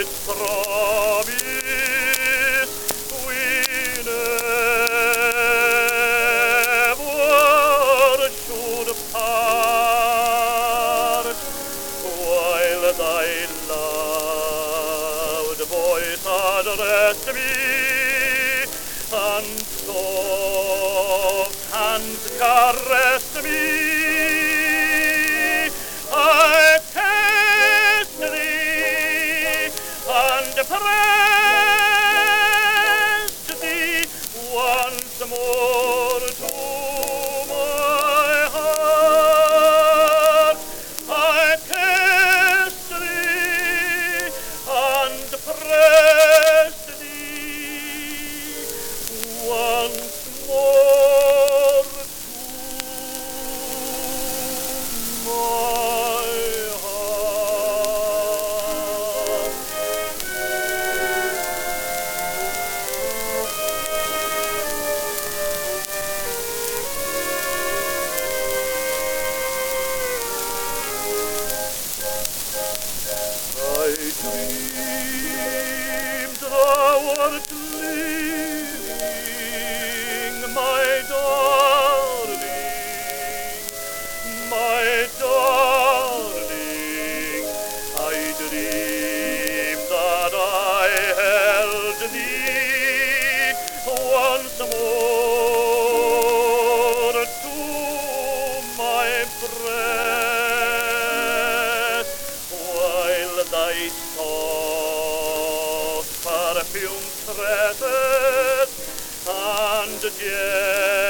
trovi, we never should part, while thy loud voice addressed me, and soft hands caressed me. I kissed thee and pressed thee once more to my heart. I kissed thee and pressed thee once more to my heart. I dreamed thou wert living, my darling, my darling. I dreamed that I held thee once more to my breast, while thy soft perfume tresses and